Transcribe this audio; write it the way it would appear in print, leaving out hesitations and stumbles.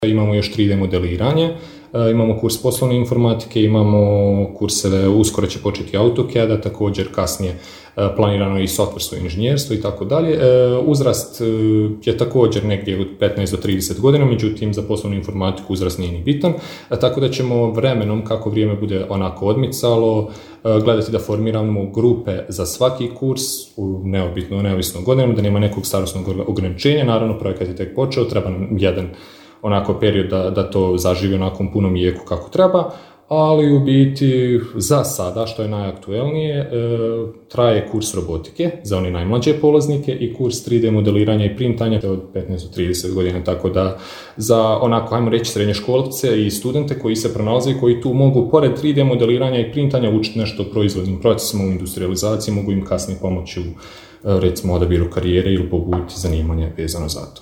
Imamo još 3D modeliranje, imamo kurs poslovne informatike, imamo kurseve, uskoro će početi AutoCAD, također kasnije planirano i softversko inženjerstvo i tako dalje. Uzrast je također negdje od 15 do 30 godina, međutim za poslovnu informatiku uzrast nije ni bitan, tako da ćemo vremenom, kako vrijeme bude onako odmicalo, gledati da formiramo grupe za svaki kurs, neovisno godinama, da nema nekog starosnog ograničenja. Naravno, projekat je tek počeo, treba nam jedan onako period da to zaživi onakom punom jeku kako treba, ali u biti za sada, što je najaktuelnije, traje kurs robotike za one najmlađe polaznike i kurs 3D modeliranja i printanja od 15 do 30 godina, tako da za onako, ajmo reći, srednjoškolce i studente koji se pronalaze i koji tu mogu, pored 3D modeliranja i printanja, učiti nešto o proizvodnim procesima, u industrializaciji, mogu im kasnije pomoći u, recimo, odabiru karijere ili pobuditi zanimanje vezano za to.